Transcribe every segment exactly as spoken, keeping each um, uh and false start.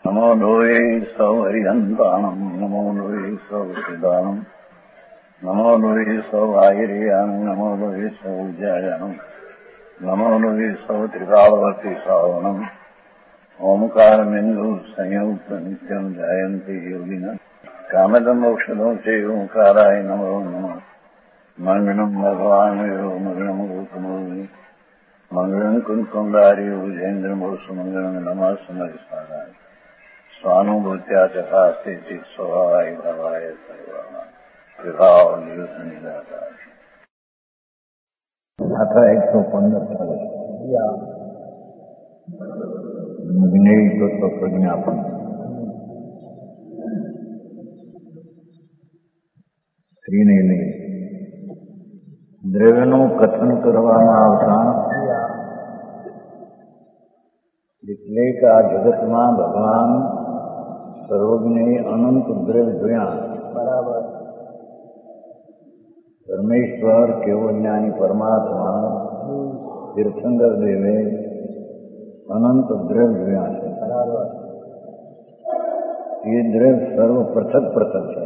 નમો લોહે સૌ હરિહંતાણમ નમો લોહે સૌ સિદ્ધાણમ નમો લોહે સૌ આહિર્યાન નમો લોહે સૌ જયાનમ નમો લોહે સૌ ત્રિકાળવર્તી શ્રાવણમ ઓમકાર બિંદુ સંયુક્ત નિત્યમ જાયંતી યોગિના કામદમ મોક્ષદો છે ઓંકારાય નમો નમઃ મંગળમ ભગવાન મંગળમ ગોતમોહિ મંગળમ કુંકુંડારી વિજેન્દ્રમોષ મંગળમ નમઃ સમયસારાય સ્વાનુભૂત્યા ચકાસ્તે ચિત સ્વભાવાય ભાવાય સર્વાના વિભાવ નિદાતા આખા એકસો પંદર ચાલે વિનય તત્વ પ્રજ્ઞાપન સ્ત્રીને લઈ દ્રવ્યનું કથન કરવામાં આવતા એટલે કે આ જગતમાં ભગવાન સર્વજ્ઞે અનંત દ્રવ્ય જોયા. બરાબર. પરમેશ્વર કેવો જ્ઞાની પરમાત્મા તીર્થંકર દેવે અનંત દ્રવ્ય જોયા છે. બરાબર. એ દ્રવ્ય સર્વ પૃથક પૃથક છે.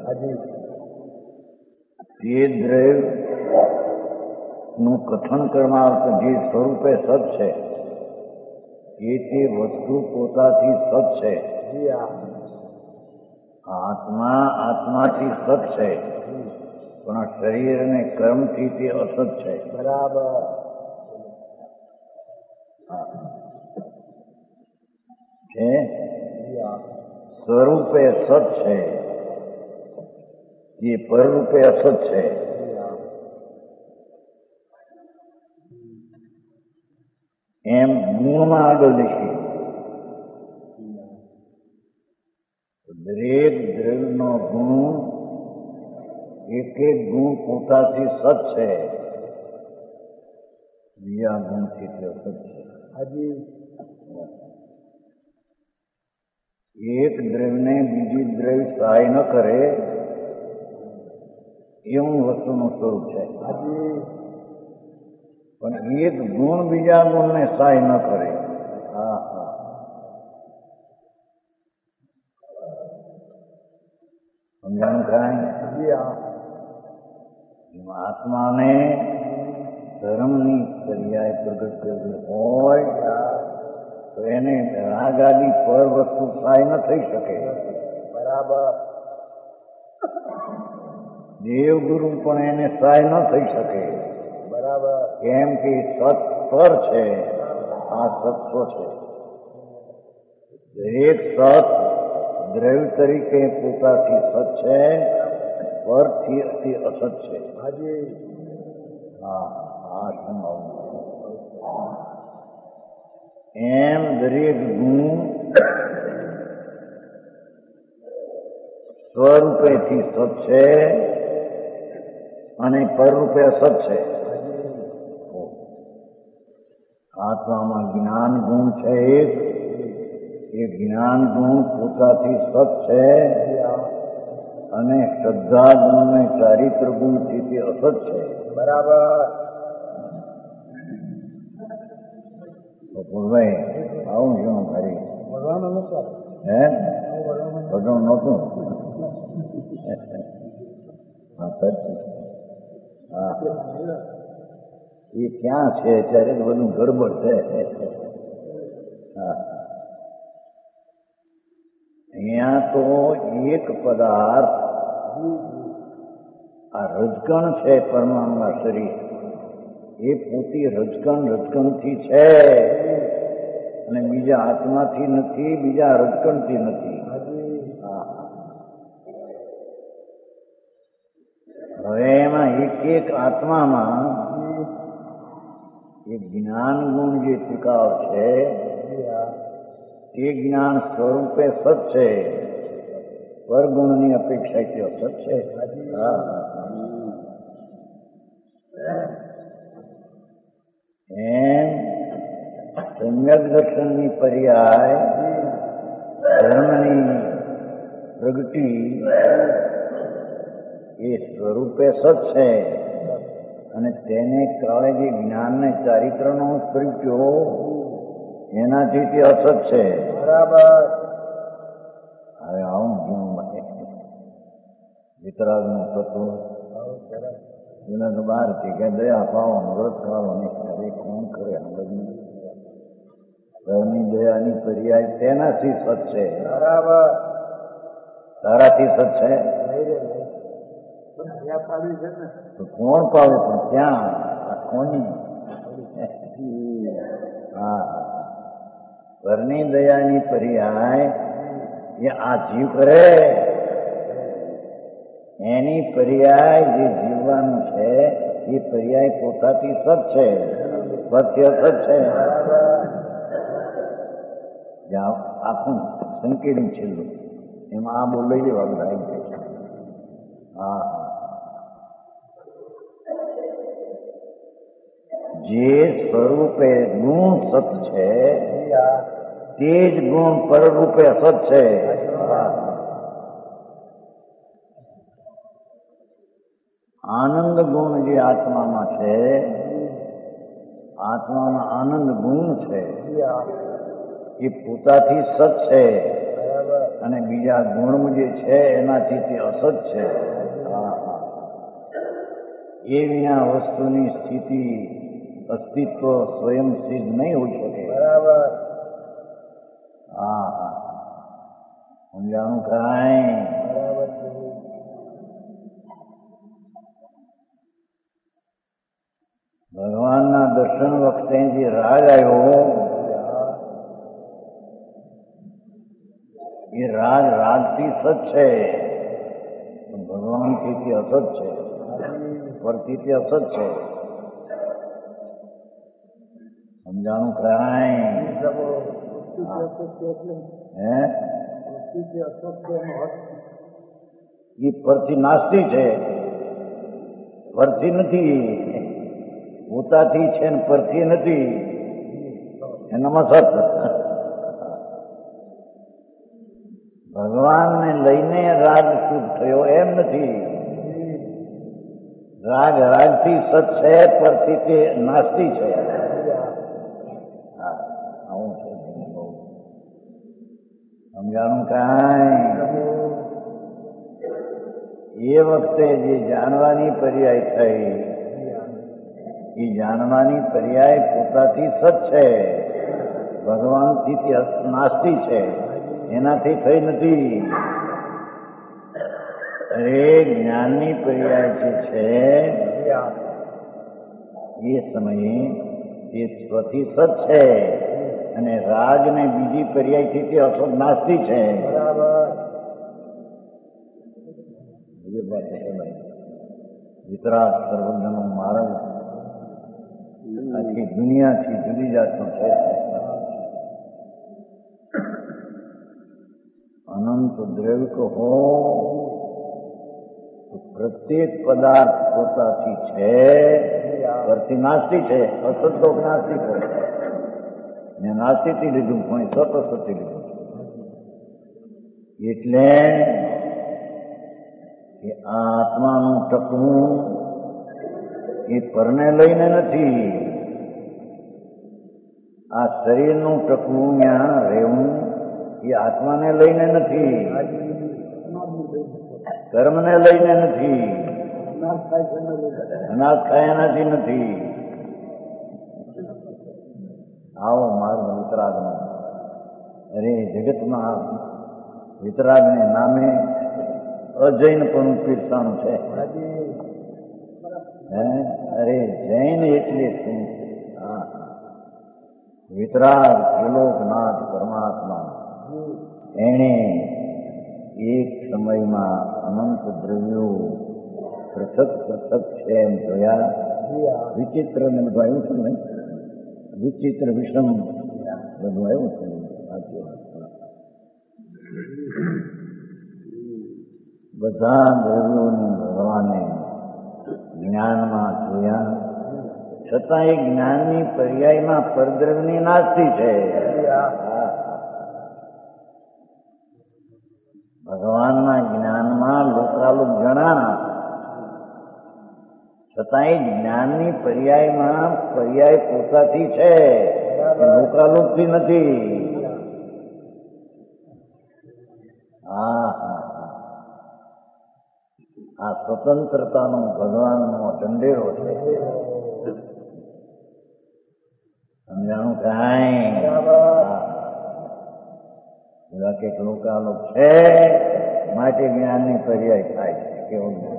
એ દ્રવ્ય નું કથન કરવામાં આવતું જે સ્વરૂપે સત છે એ તે વસ્તુ પોતાથી સત છે. આત્મા આત્માથી સત છે પણ શરીર અને કર્મથી તે અસત છે. બરાબર. છે સ્વરૂપે સત છે એ પરરૂપે અસત છે. એમ ગુણમાં આગળ લીધી. દરેક દ્રવ્યનો ગુણ એક એક ગુણ પોતાથી સત છે, બીજા ગુણથી તે અસત છે. હજી એક દ્રવ્યને બીજી દ્રવ્ય સહાય ન કરે એવું વસ્તુનું સ્વરૂપ છે. પણ એક ગુણ બીજા ગુણને સહાય ન કરે. હા હા સમજાણ કાંઈ આત્માને ધર્મની પર્યાય પ્રગટ કરેલી હોય તો એને રાગ આદિ પર વસ્તુ સહાય ન થઈ શકે. બરાબર. દેવગુરુ પણ એને સહાય ન થઈ શકે. બરાબર. કેમ કે સત પર છે, આ સત્વ છે. દરેક સત દ્રવ્ય તરીકે પોતાથી સત છે, પરથી અતિ અસત છે. હા હા સમજાવું. એમ દરેક ગુણ સ્વરૂપેથી સત છે અને પરરૂપે અસત છે. આત્મામાં જ્ઞાન ગુણ છે એક, એ જ્ઞાન ગુણ પોતાથી સત છે અને શ્રદ્ધા ગુણ ને ચારિત્ર ગુણથી તે અસત છે. બરાબર. ભાઈ આવું શું ખરી હે બધું નહોતું. હા સાચું. હા એ ક્યાં છે ત્યારે બધું ગડબડ છે. હા અહીંયા તો એક પદાર્થ આ રજકણ છે પરમાણુના શરીર એ પોતી રજકણ રજકણથી છે અને બીજા આત્માથી નથી, બીજા રજકણથી નથી. હા હવે એમાં એક એક આત્મામાં એ જ્ઞાન ગુણ જે ત્રિકાળ છે તે જ્ઞાન સ્વરૂપે સત છે, પરગુણની અપેક્ષા તે અસત છે. એમ સમ્યક દર્શનની પર્યાય ધર્મની પ્રગતિ એ સ્વરૂપે સત છે અને તેને કાળે જે જ્ઞાનને ચારિત્રનો પ્રગટ્યો એનાથી તે અસત છે. બરાબર. હવે આવું ગુણ વિતરાગનું તત્વ એને તો બહારથી કે દયા પાવો વ્રત ખાવો નહીં અરે કોણ કરે આ બધું ઘરની દયાની પર્યાય તેનાથી સત છે બરાબર તારાથી સત છે તો કોણ પાવે પણ ક્યાં આ કોની હા ઘરની દયાની પર્યાય એ આ જીવ કરે એની પર્યાય જે જીવવાનું છે એ પર્યાય પોતાથી સત છે સત્ય સત છે આખું સંકેલી છેલ્લું એમાં આ બોલ લઈ લેવા બધા એમ કે છે હા જે સ્વરૂપે ગુણ સત છે તે જ ગુણ પરરૂપે સત છે આનંદ ગુણ જે આત્મામાં છે આત્મામાં આનંદ ગુણ છે એ પોતાથી સત છે અને બીજા ગુણ જે છે એનાથી તે અસત છે એ વિના વસ્તુની સ્થિતિ અસ્તિત્વ સ્વયં સિદ્ધ નહીં હોઈ શકે બરાબર હા હા સમજાણું કાંઈ ભગવાનના દર્શન વખતે જે રાગ આવ્યો એ રાગ રાગથી સત છે ભગવાનથી તે અસત છે પરથી તે અસત છે સમજાણું કાંઈ હે એ પરથી નાસ્તી છે પરથી નથી પોતાથી છે ને પરથી નથી એનામાં સત ભગવાનને લઈને રાગ શુદ્ધ થયો એમ નથી રાગ રાગથી સત છે પરથી તે નાસ્તી છે હા આવું છે બહુ સમજાણું કાંઈ એ વખતે જે જાણવાની પર્યાય થઈ એ જાણવાની પર્યાય પોતાથી સત છે ભગવાનથી તે નાસ્તી છે એનાથી થઈ નથી અરે જ્ઞાનની પર્યાય જે છે એ સમયે તે સ્વથી સત છે અને રાગ ને બીજી પર્યાયથી તે અસત નાસ્તી છે વિતરાગ સર્વજનો માર્ગ આખી દુનિયાથી જુદી જાતનો છે અનંત દ્રવ્ય કહો તો પ્રત્યેક પદાર્થ પોતાથી છે પરથી નાસ્તી છે અસત તો નાસ્તી છે ને નાસ્તીથી લીધું પણ સત અસતથી લીધું એટલે કે આ આત્માનું ટકવું એ પરને લઈને નથી આ શરીરનું ટકવું ત્યાં રહેવું એ આત્માને લઈને નથી કર્મને લઈને નથી અનાજ ખાયાનાથી નથી આવો માર્ગ વિતરાગનો અરે જગતમાં વિતરાગને નામે અજૈન પણ પીરસાણું છે હે અરે જૈન એટલે શું હા વિતરાગ ત્રિલોકનાથ પરમાત્મા એણે એક સમયમાં અનંત દ્રવ્યો પૃથક પૃથક છે એમ જોયા વિચિત્ર ને બધું આવ્યું છે ને વિચિત્ર વિષમ બધું આવ્યું છે સાચી વાત બધા દ્રવ્યોને ભગવાને જ્ઞાનમાં જોયા છતાં એ જ્ઞાનની પર્યાયમાં પરદ્રવ્યની નાસ્તી છે ભગવાનના જ્ઞાનમાં લોકાલોક જણાણા છતાં એ જ્ઞાનની પર્યાયમાં પર્યાય પોતાથી છે લોકાલોકથી નથી હા હા આ સ્વતંત્રતાનો ભગવાનનો ઢંઢેરો છે. સમજાણું કાંઈ? બધા કંઈક લોકાલોક છે માટે જ્ઞાનની પર્યાય થાય છે. કેવું જ્ઞાન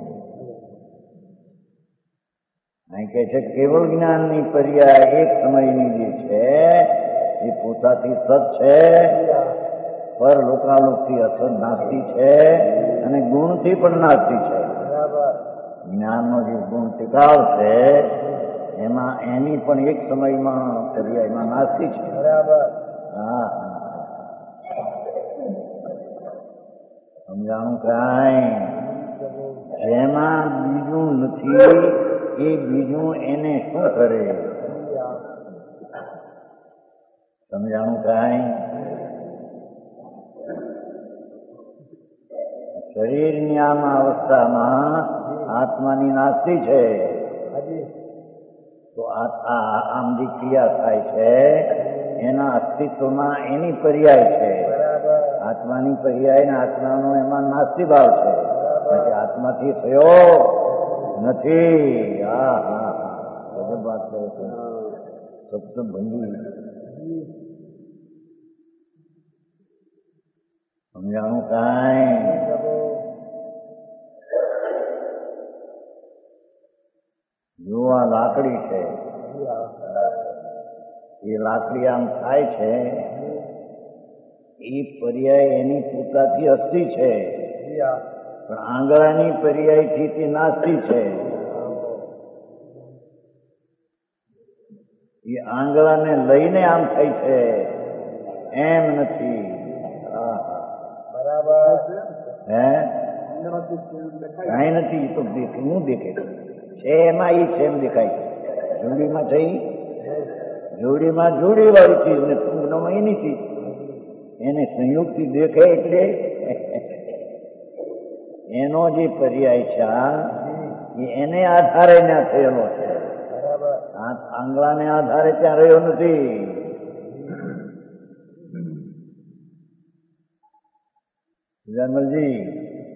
અહીં કહે છે કેવળ જ્ઞાનની પર્યાય એક સમયની જે છે એ પોતાથી સત છે, પર લોકાલોકથી અસત નાસ્તી છે અને ગુણથી પણ નાસ્તી છે. જ્ઞાનનો જે ગુણ ટીકાવ છે એમાં એની પણ એક સમયમાં પર્યાયમાં નાસ્તી છે. હા સમજાણું કાંઈ? જેમાં બીજું નથી એ બીજું એને શું કરે? સમજાણું કાંઈ? શરીરની આમ અવસ્થામાં આત્માની નાસ્તી છે તો આમ જે ક્રિયા થાય છે એના અસ્તિત્વમાં એની પર્યાય છે. આત્માની પર્યાય ને આત્માનો એમાં નાસ્તી ભાવ છે. પછી આત્માથી થયો નથી. હા હા હા ગજબ વાત કરે છે. સપ્તભંગી સમજાણું કાંઈ? જો આ લાકડી છે એ લાકડી આમ થાય છે એ પર્યાય એની પોતાથી અસ્થિ છે, પણ આંગળાની પર્યાયથી તે નાસ્તી છે. એ આંગળાને લઈને આમ થાય છે એમ નથી. હે કઈ નથી તો દેખે હું દેખે છે એમાં એ છે એમ દેખાય છે. જોડીમાં થઈ જોડીમાં જોડી વાળી ચીજ ને પૂર્ણમાં એની ચીજ એને સંયુક્તિ દેખે એટલે એનો જે પર્યાય છે એ એને આધારે ત્યાં થયેલો છે. આંગળાને આધારે ત્યાં રહ્યો નથી. જનરલજી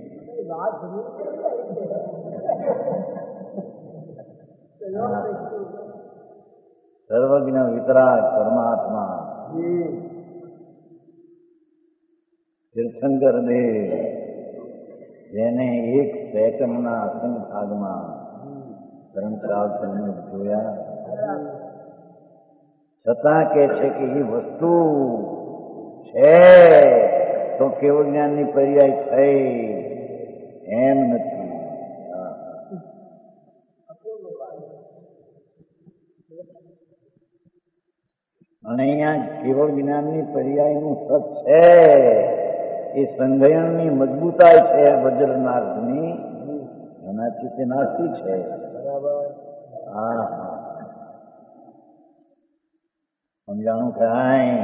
સર્વજ્ઞ વિતરાગ પરમાત્મા તીર્થંકર દેવ જેને એક સેકન્ડના અસંગ ભાગમાં ધર્મશાળ તમને જોયા છતાં કે છે કે એ વસ્તુ છે તો કેવળ જ્ઞાનની પર્યાય થઈ એમ નથી. અને અહીંયા કેવળ જ્ઞાનની પર્યાયનું સત છે એ સંઘયણની મજબૂતાઈ છે વજ્રનાથની, એનાથી તે નાસ્તી છે. હા સમજાણું કાંઈ?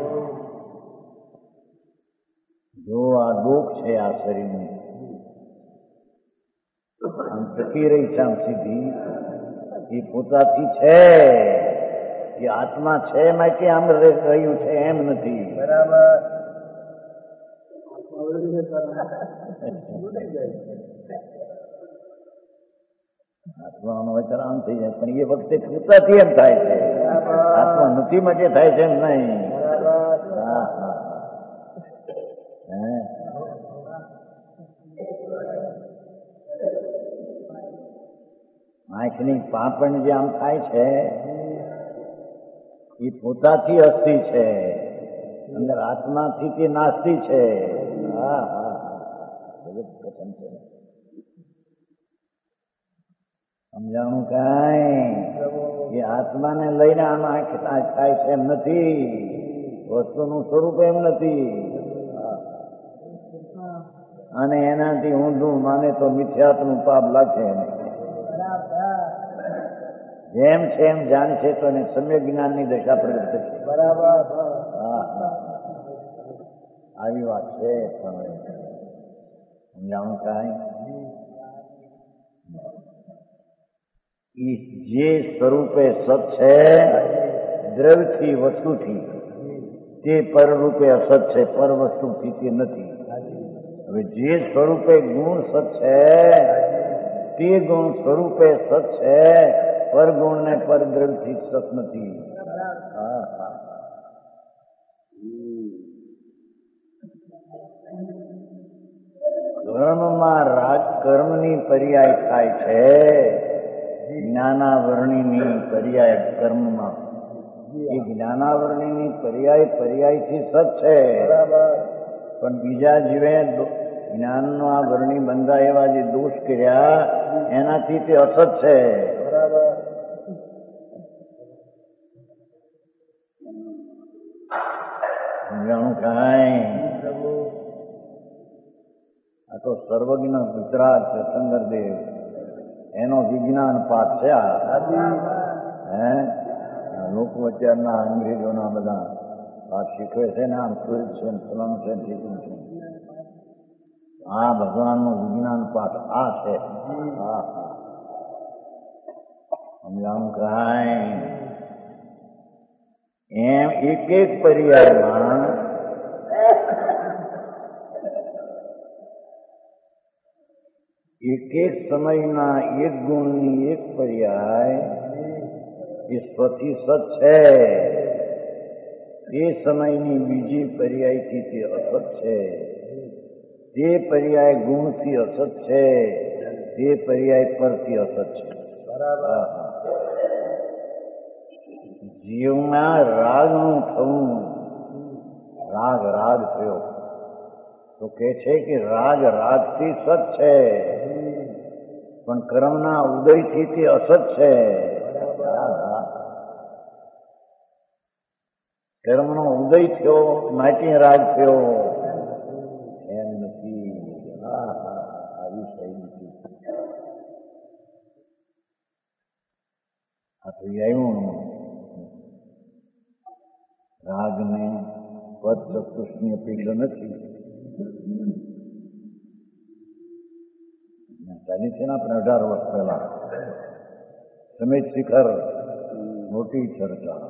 જો આ ડોક છે આ શરીરની આમ ટકી રહી છે આમ સીધી એ પોતાથી છે એ આત્મા છે માટે આમ રહ્યું છે એમ નથી. આત્માનો વિચાર આમ થઈ જાય પણ એ વખતે પોતાથી એમ થાય છે. આત્મા નથી માટે થાય છે એમ નહીં. હા હા આંખની પાંપણ જે આમ થાય છે એ પોતાથી અસ્થિ છે, અંદર આત્માથી તે નાસ્તી છે. હા હા હા કથન છે. સમજાણું કાંઈ? એ આત્માને લઈને આમ આંખ થાય છે એમ નથી. વસ્તુનું સ્વરૂપ એમ નથી. અને એનાથી ઊંધું માને તો મિથ્યાત્વનું પાપ લાગે. જેમ છે એમ જાણશે તો એને સમ્યક જ્ઞાનની દશા પ્રગટ થશે. બરાબર. હા હા આવી વાત છે. સમજાણું કાંઈ? જે સ્વરૂપે સત છે દ્રવ્યથી વસ્તુથી તે પરરૂપે અસત છે, પર વસ્તુથી તે નથી. હવે જે સ્વરૂપે ગુણ સત છે તે ગુણ સ્વરૂપે સત છે, પરગુણ ને પરદ્રવ્યથી સત નથી. હા હા કર્મમાં રાગ કર્મની પર્યાય થાય છે, જ્ઞાનાવરણીની પર્યાય કર્મમાં. એ જ્ઞાનાવરણીની પર્યાય પર્યાયથી સત છે, પણ બીજા જીવે જ્ઞાનનો આ વર્ણી બંધા એવા જે દોષ કર્યા એનાથી તે અસત છે. સમજાણું કાંઈ? આ તો સર્વજ્ઞ ગુજરાત શંકરદેવ એનો વિજ્ઞાન પાઠ છે. આ હે લોકો અત્યારના અંગ્રેજોના બધા પાઠ શીખવે છે ને, આમ સૂર્ય છે ફલાણું છે ઠીકું છે. આ ભગવાનનું વિજ્ઞાન પાઠ આ છે. હા હા સમજાણું કાંઈ? એમ એક એક પર્યાયમાં એક એક સમયના એક ગુણની એક પર્યાય એ સ્વથી સત છે, તે સમયની બીજી પર્યાયથી તે અસત છે, તે પર્યાય ગુણથી અસત છે, તે પર્યાય પરથી અસત છે. બરાબર. જીવમાં રાગનું થવું, રાગ રાગ થયો તો કે છે કે રાગ રાગથી સત છે, પણ કર્મના ઉદયથી તે અસત છે. કર્મનો ઉદય થયો માટે રાગ થયો એમ નથી. હા હા આવી સહી નથી. આ તો આવ્યું રાગને પદ ચતુષ્ની અપેક્ષા નથી. ચાલી છે ને આપણે અઢાર વર્ષ પહેલા સમિત શિખર મોટી ચર્ચા.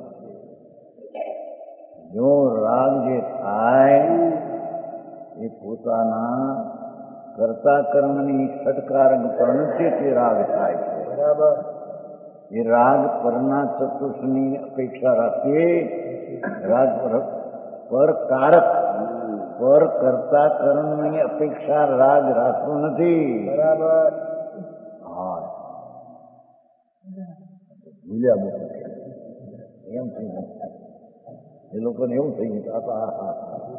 જો રાગ જે થાય એ પોતાના કર્તા કર્મની ષટકારક પ્રણતિથી રાગ થાય છે. બરાબર. એ રાગ પરના ચતુષ્ની અપેક્ષા રાખીએ. રાગ પર કારક પર કરતા કર્મની અપેક્ષા રાગ રાખતો નથી. બરાબર. હા ભૂલ્યા મૂકો એમ થઈ ગયું. એ લોકોને એવું થઈ ગયું. હા હા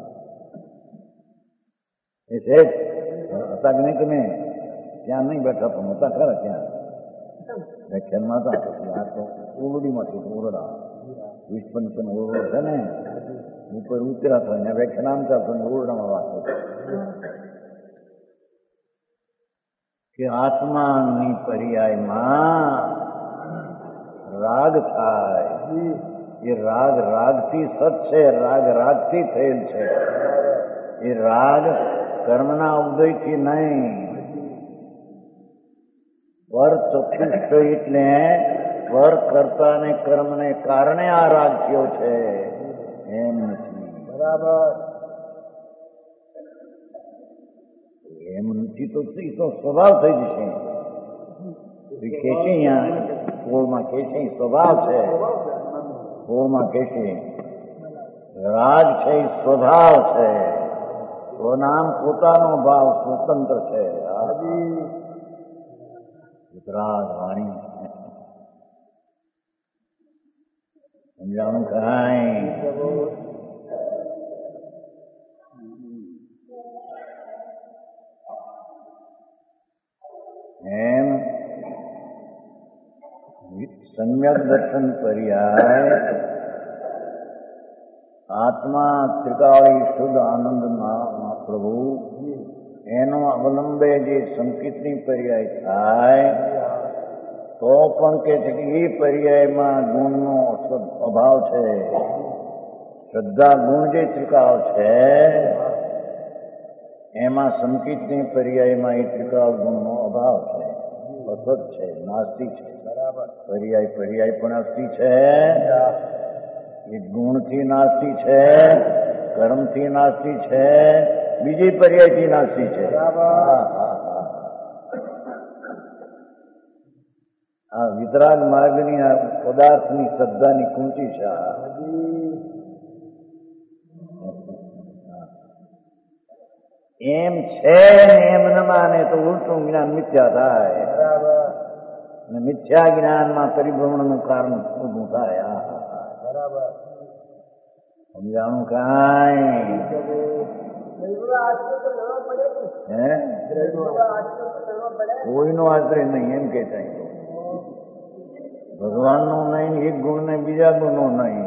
એ છે હતા કે નહીં? તમે ત્યાં નહીં બેઠા પણ હતા ખરા ત્યાં વ્યાખ્યાનમાં હતા. પછી આ તો ઓરડીમાં છે. ઓરડા વીસ પંચમ ઓરડો છે ને, ઉપર ઉતર્યા હતા ત્યાં વ્યાખ્યાન આમ ચાલતો ને ઓરડામાં વાત હતી કે આત્માની પર્યાયમાં રાગ થાય. એ રાગ રાગથી સત છે, રાગ રાગથી થયેલ છે. એ રાગ કર્મના ઉદયથી નહીં. પર ચતુષ્ટ એટલે પર કરતા ને કર્મને કારણે આ રાગ થયો છે એમ નથી. બરાબર. એમ નથી તો તો સ્વભાવ થઈ જશે. કે છે અહીંયા કોળમાં કે છે સ્વભાવ છે. કોળમાં કે છે રાગ છે એ સ્વભાવ છે. સ્વનામ પોતાનો ભાવ સ્વતંત્ર છે. રાગ વાણી સમજાણું કાંઈ? એમ સમ્યક દર્શન પર્યાય આત્મા ત્રિકાળી શુદ્ધ આનંદમાં પ્રભુ એનો અવલંબે જે સંકિતની પર્યાય થાય તો પણ કે છે કે એ પર્યાયમાં ગુણનો અભાવ છે. શ્રદ્ધા ગુણ જે ત્રિકાળ છે એમાં સંકિતની પર્યાયમાં એ ત્રિકાળ ગુણનો અભાવ છે. અસત છે, નાસ્તિ છે. બરાબર. પર્યાય પર્યાય પણ અસ્તિ છે. એ ગુણથી નાસ્તિ છે, કર્મથી નાસ્તિ છે, બીજી પર્યાયથી નાસી છે. આ વિતરાગ માર્ગની આ પદાર્થની શ્રદ્ધાની કુંચી છે. એમ છે ને એમ ન માને તો ઉલટું જ્ઞાન મિથ્યા થાય અને મિથ્યા જ્ઞાનમાં પરિભ્રમણનું કારણ ઊભું થાય. સમજાણું કાંઈ હે કોઈનો આશ્રય નહીં એમ કે થાય. ભગવાનનો નહીં, એક ગુણ ને બીજા ગુણનો નહીં.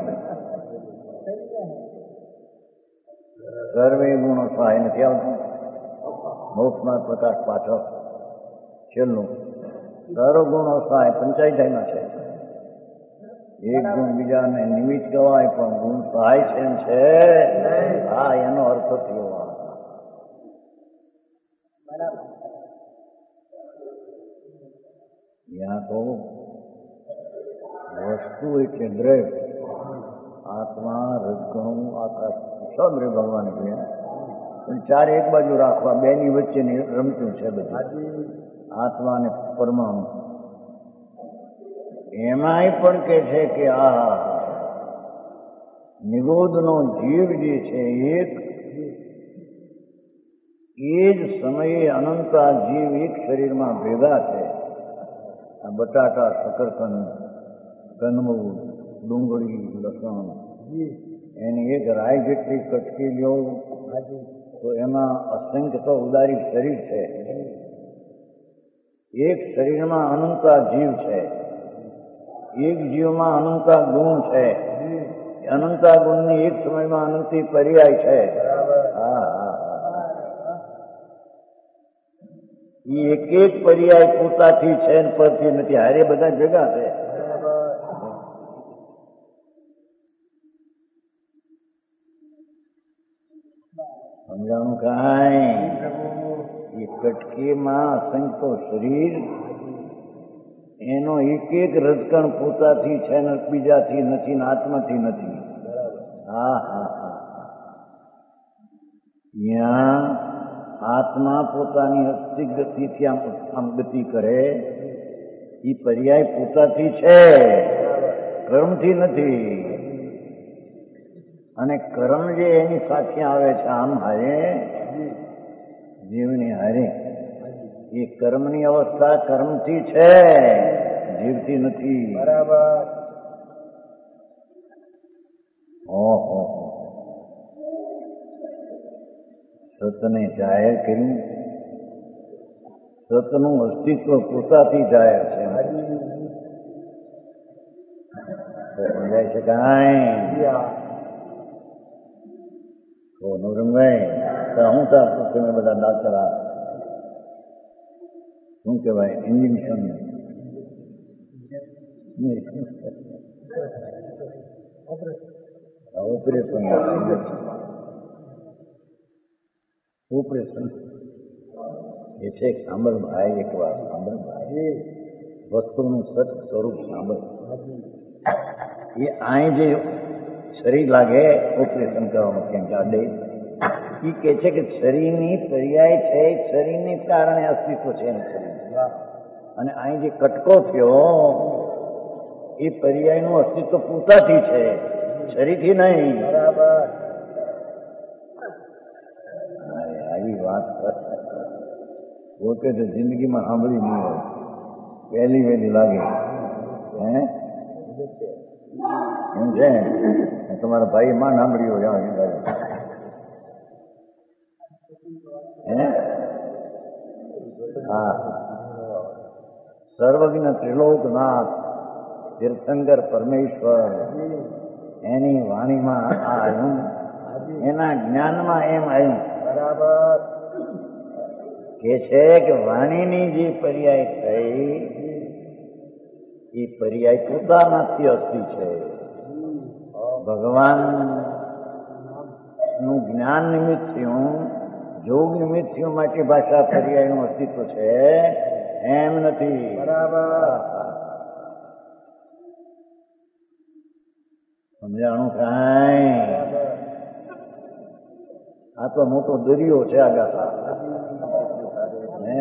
સર્વે ગુણો સહાય નથી આવતું. મોક્ષમાં પ્રકાશ પાછળ છેલ્લું સર્વ ગુણો સહાય પંચાયતમાં છે. એક ગુણ બીજાને નિમિત્ત કહેવાય પણ ગુણ સહાય છે એમ છે. હા, એનો અર્થ થયો. ત્યાં તો વસ્તુ એટલે દ્રવ્ય, આત્મા, રજગણું, આકાશ સબ રે ભગવાન છે. પણ ચારે એક બાજુ રાખવા, બેની વચ્ચેની રમતું છે બધું. આત્મા અને પરમાણુ એમાંય પણ કે છે કે આ નિગોદનો જીવ જે છે એક, એ જ સમયે અનંતા જીવ એક શરીરમાં ભેગા છે. આ બટાટા, શકરકંદ, કંદમૂળ, ડુંગળી, લસણ એની એક રાય જેટલી કટકી લ્યો તો એમાં અસંખ્ય તો ઉદારી શરીર છે. એક શરીરમાં અનંતા જીવ છે. એક જીવમાં અનંતા ગુણ છે. અનંતા ગુણની એક સમયમાં અનંતી પર્યાય છે. હા હા એ એક એક પર્યાય પોતાથી છે ને પરથી નથી. હારે બધા ભેગા છે. સમજાણું કાંઈ એ કટકીમાં અસંખ્ય શરીર, એનો એક એક રજકણ પોતાથી છે ને બીજાથી નથી ને આત્માથી નથી. હા હા હા ત્યાં આત્મા પોતાની અસ્થિ ગતિથી આમ આમ ગતિ કરે. એ પર્યાય પોતાથી છે, કર્મથી નથી. અને કર્મ જે એની સાથે આવે છે આમ હારે જીવની હારે, એ કર્મની અવસ્થા કર્મથી છે, જીવથી નથી. બરાબર. ઓહો, સતને જાહેર કર્યું. સતનું અસ્તિત્વ પોતાથી જાહેર છે. સમજાય છે કાંઈ? તો નવરંગભાઈ હું તાર તમે બધા ડાક્ટર આ શું કહેવાય ઇન્જેક્શન ઓપરેશન ઓપરેશન એ છે. સાંભળ ભાઈ, એક વાર સાંભળ ભાઈ, વસ્તુનું સત સ્વરૂપ સાંભળ. એ અહીં જે શરીર લાગે ઓપરેશન કરવામાં કેમ કાઢે, એ કે છે કે શરીરની પર્યાય છે, શરીરને કારણે અસ્તિત્વ છે એમ શરીર. અને અહીં જે કટકો થયો એ પર્યાયનું અસ્તિત્વ પોતાથી છે, શરીરથી નહીં. બરાબર. આવી વાત પોતે તો જિંદગીમાં સાંભળી નહીં હોય, પહેલી વહેલી લાગે. હે એમ છે તમારા ભાઈ માં સાંભળ્યું હોય? હે હા, સર્વજ્ઞ ત્રિલોકનાથ તીર્થંકર પરમેશ્વર એની વાણીમાં આ આવ્યું, એના જ્ઞાનમાં એમ આવ્યું. બરાબર. કે છે કે વાણીની જે પર્યાય થઈ એ પર્યાય પોતાનાથી અસ્તિ છે. ભગવાન નું જ્ઞાન નિમિત્ત થયું, જોગ નિમિત્ત થયું માટે ભાષા પર્યાયનું અસ્તિત્વ છે એમ નથી. બરાબર. સમજાણું કાંઈ? આ આ તો મોટો દરિયો છે આગાથા હે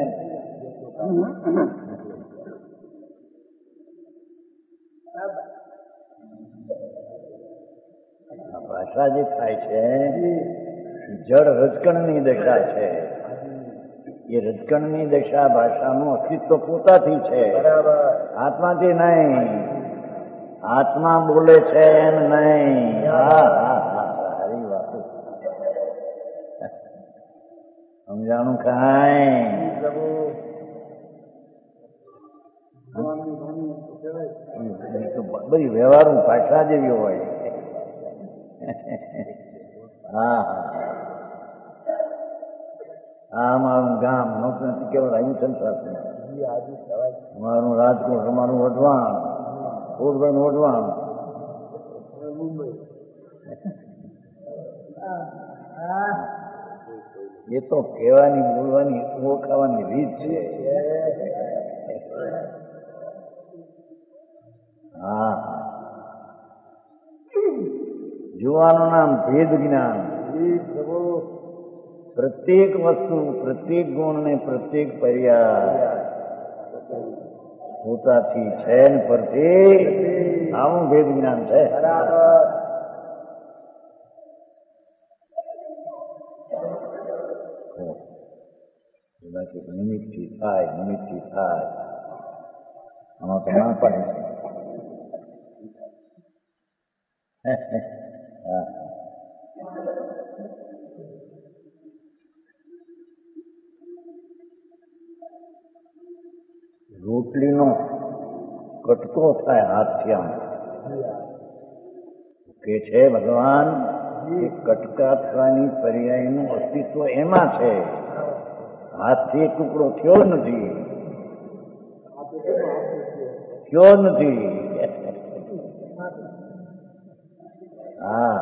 ભાષા જે થાય છે જળ રજકણની દશા છે. એ રજકણની દશા ભાષાનું અસ્તિત્વ પોતાથી છે, આત્માથી નહીં. આત્મા બોલે છે એમ નહીં. હા હા હા સારી વાત સમજાણું કાંઈ બધી વ્યવહારુ ભાષા જેવી હોય. હા હા આ અમારું ગામ નોકરી કેવળ અહીં સંસાર છે. અમારું રાજકોટ, અમારું વઢવાણ, કોટભાઈ વઢવાણ. એ તો કહેવાની બોલવાની ઓળખાવાની રીત છે. હા જોવાનું નામ ભેદ જ્ઞાન. પ્રત્યેક વસ્તુ, પ્રત્યેક ગુણ ને પ્રત્યેક પર્યાય પોતાથી છે ને પરથી આવું ભેદ જ્ઞાન છે. નિમિત્તથી થાય, નિમિત્તથી થાય આમાં તો ના પડે છે. હા રોટલીનો કટકો થાય હાથથી આમ કે છે ભગવાન એ કટકા થવાની પર્યાયનું અસ્તિત્વ એમાં છે, હાથથી ટુકડો થયો નથી, થયો નથી. હા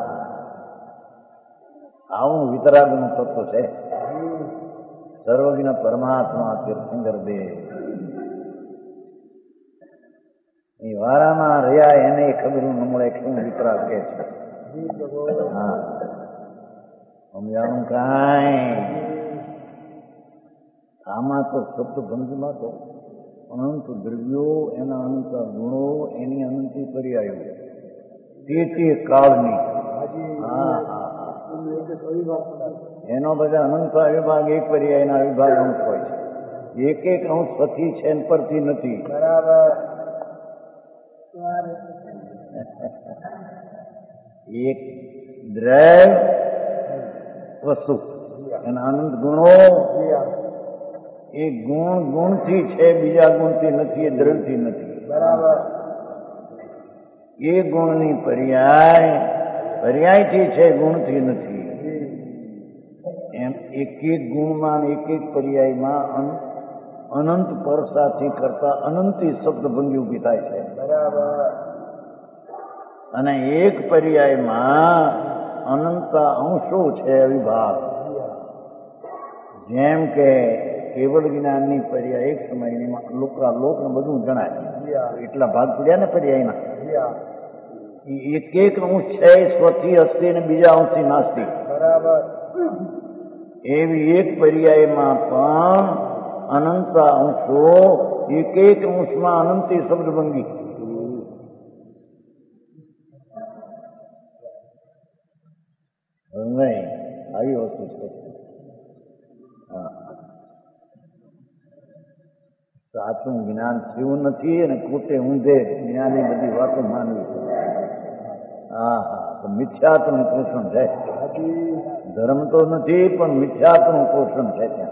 આવું વિતરાગનું તત્વ છે. સર્વજ્ઞ પરમાત્મા તીર્થંકર દેવ એ વારામાં રહ્યા એને ખબર ન મળે શું વિતરાગ કે છે. હા સમજાણું કાંઈ આમાં તો શબ્દ ભંગીમાં તો અનંત દ્રવ્યો, એના અનંત ગુણો, એની અનંત પર્યાયો, તે તે કાળની. હા હા એનો બધા અનંત વિભાગ એક પર્યાયના વિભાગ અંશ હોય છે. એક એક અંશ પછી છે પરથી નથી. બરાબર એક દ્રવ વસ્તુ એના અનંત ગુણો, એ ગુણ ગુણથી છે, બીજા ગુણથી નથી, એ દ્રવથી નથી. બરાબર એ ગુણની પર્યાય પર્યાયથી છે, ગુણથી નથી. એમ એક એક ગુણમાં એક એક પર્યાયમાં અનંત પરસાથી કરતા અનંતી શબ્દ ભંગી ઉભી થાય છે. બરાબર અને એક પર્યાયમાં અનંત અંશો છે વિભાગ. જેમ કે કેવળ જ્ઞાનની પર્યાય એક સમયની લોકરા લોકને બધું જણાય, એટલા ભાગ પડ્યા ને પર્યાયના. એક એક અંશ છે સ્વથી અસ્થિ ને બીજા અંશથી નાસ્તી. બરાબર એવી એક પર્યાયમાં પણ અનંત અંશો, એક એક અંશમાં અનંતી શબ્દ ભંગી. નહીં આવી વસ્તુ છે. હા સાચું જ્ઞાન થયું નથી અને ખોટે ઊંધે જ્ઞાનની બધી વાતો માનવી છે. હા હા તો મિથ્યાત્વનું પોષણ છે. ધર્મ તો નથી પણ મિથ્યાત્વનું પોષણ છે ત્યાં.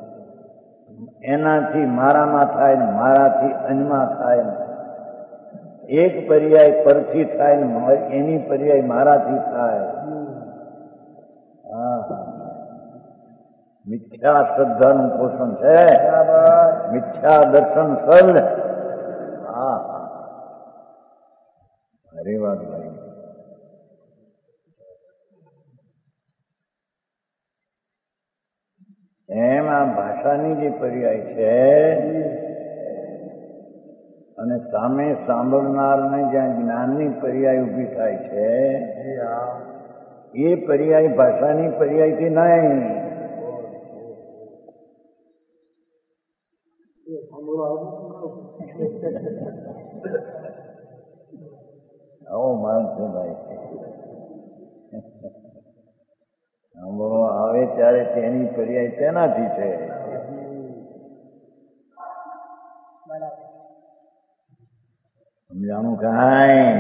એનાથી મારામાં થાય ને મારાથી અન્યમાં થાય ને, એક પર્યાય પરથી થાય ને એની પર્યાય મારાથી થાય. હા મિથ્યા શ્રદ્ધાનું પોષણ છે, મિથ્યા દર્શન સલ. હા અરે વાત ભાઈ એમ આ ભાષાની જે પર્યાય છે અને સામે સાંભળનારને જ્યાં જ્ઞાનની પર્યાય ઊભી થાય છે એ પર્યાય ભાષાની પર્યાયથી નહીં. આવો માણસ છે ભાઈ. સાંભળો આવે ત્યારે તેની પર્યાય તેનાથી છે. સમજાણું કાંઈ?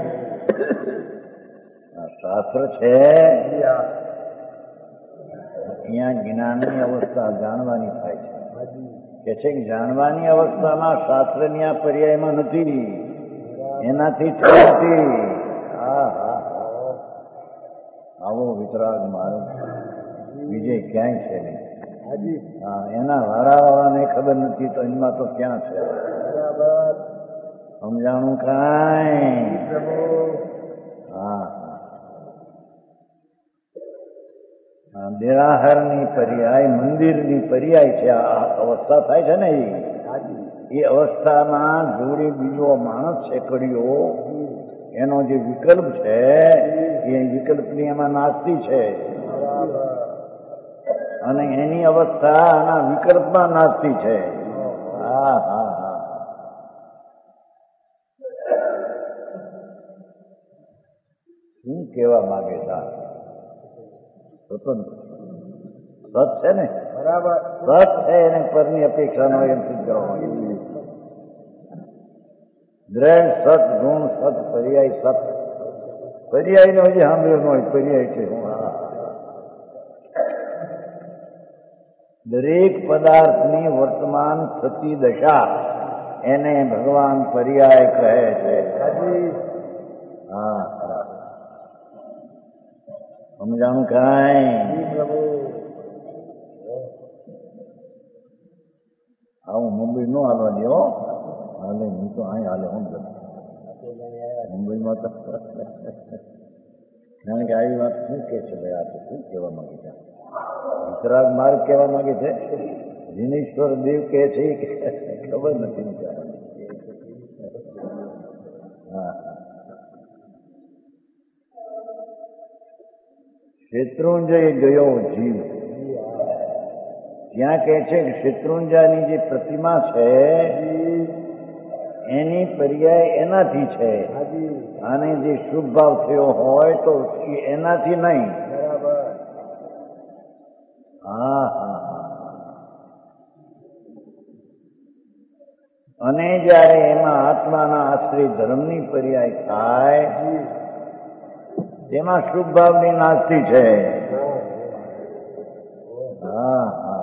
શાસ્ત્ર છે અહીંયા જ્ઞાનની અવસ્થા જાણવાની થાય છે. કે છે કે જાણવાની અવસ્થામાં શાસ્ત્રની આ પર્યાયમાં નથી, એનાથી નથી. હા હા આવો વિતરાગ માર્ગ બીજે ક્યાંય છે નહીં. હા એના વાળાવાળાને ખબર નથી તો એમાં તો ક્યાં છે? સમજાણું કાંઈ? હા દેરાહરની પર્યાય મંદિરની પર્યાય છે. આ અવસ્થા થાય છે ને એ અવસ્થામાં જોડે બીજો માણસ છે કડીઓ, એનો જે વિકલ્પ છે એ વિકલ્પની એમાં નાસ્તી છે અને એની અવસ્થા આના વિકલ્પમાં નાસ્તી છે. હા હા હા શું કહેવા માંગે છે? સ્વતંત્ર સત છે ને, બરાબર સત છે એને પરની અપેક્ષા નો એમ સિદ્ધ કરવા માંગે. દ્રઢ સત ગુણ સત પર્યાય સત પર્યાય નો હજી સાંભળ્યો ન હોય પર્યાય છે. દરેક પદાર્થની વર્તમાન થતી દશા એને ભગવાન પર્યાય કહે છે. હા સમજાણું કાંઈ? આવું મુંબઈ નો હાલવા દે. હાલે હું તો અહીં હાલે હું મુંબઈમાં તો કારણ કે આવી વાત શું કે છે ભાઈ? આ તો શું કહેવા માંગે છે? વિતરાગ માર્ગ કહેવા માંગે છે. જીનેશ્વર દેવ કહે છે ખબર નથી. હા શેત્રુંજય ગયો જીવ ત્યાં કહે છે કે શેત્રુંજાની જે પ્રતિમા છે એની પર્યાય એનાથી છે અને જે શુભ ભાવ થયો હોય તો એનાથી નહીં. હા હા અને જયારે એમાં આત્માના આશ્રય ધર્મની પર્યાય થાય તેમાં શુભ ભાવની નાસ્તી છે. હા હા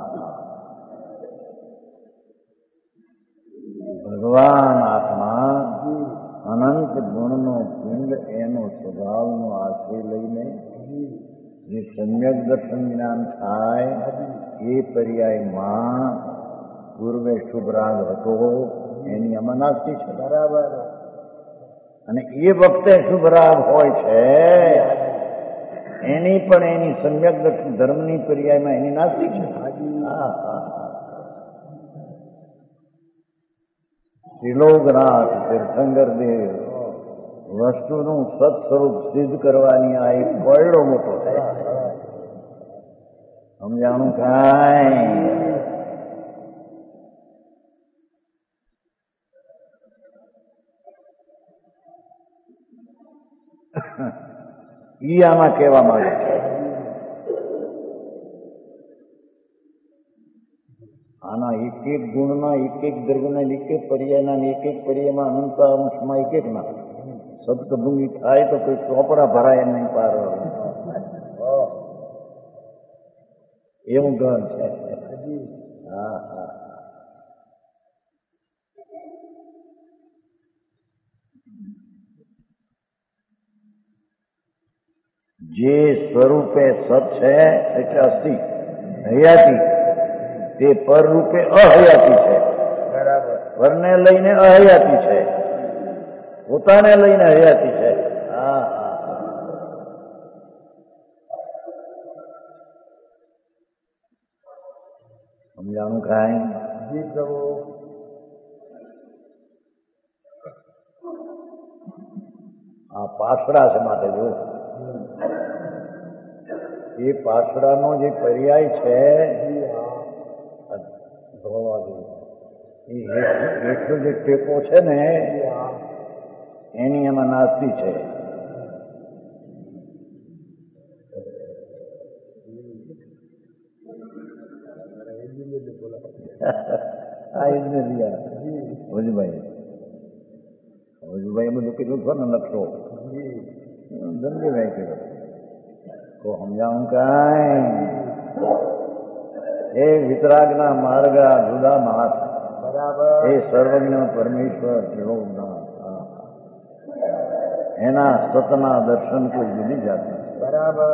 ભગવાન આત્મા અનંત ગુણનો પિંડ એનો સ્વભાવનો આશ્રય લઈને જે સમ્યક દર્શન જ્ઞાન થાય એ પર્યાયમાં પૂર્વે શુભ રાગ હતો એની આમાં નાસ્તી છે. બરાબર. અને એ વખતે શુભ રાગ હોય છે એની પણ એની સમ્યક દર્શન ધર્મની પર્યાયમાં એની નાસ્તી છે. હા હા ત્રિલોકનાથ તીર્થંકર દેવ વસ્તુનું સત સ્વરૂપ સિદ્ધ કરવાની આ એક કોયડો મોટો છે. સમજાણું કાંઈ? ઈ આમાં કહેવા માંગે છે. આના એક એક ગુણના એક એક દ્રવ્યના એક એક પર્યાયના એક એક પર્યાયમાં અનંત અંશમાં એક એક ના સપ્તભૂમિ થાય તો કોઈ ચોપડા ભરાય નહીં પાર એવું ગણ છે. હા હા જે સ્વરૂપે સત છે એટલે અસ્થિ હયાતી તે પર રૂપે અહયાતી છે. બરાબર. પરને લઈને અહયાતી છે, પોતાને લઈને હયાતી છે. હા હા સમજાણું કાંઈ? આ પાસરા છે માટે જો એ પાછળનો જે પર્યાય છે એ હેઠનો જે ટેકો છે ને એની એમાં નાસ્તી છે. આ ઇજનેરિયા વજુભાઈ વજુભાઈ બધું કીધું છો ને નકશો ધનજીભાઈ કીધું તો સમજાવું કાંઈ એ વિતરાગના માર્ગા જુદા મહાત એ સર્વજ્ઞ પરમેશ્વર એના સતના દર્શન કોઈ જુદી જાત બરાબર.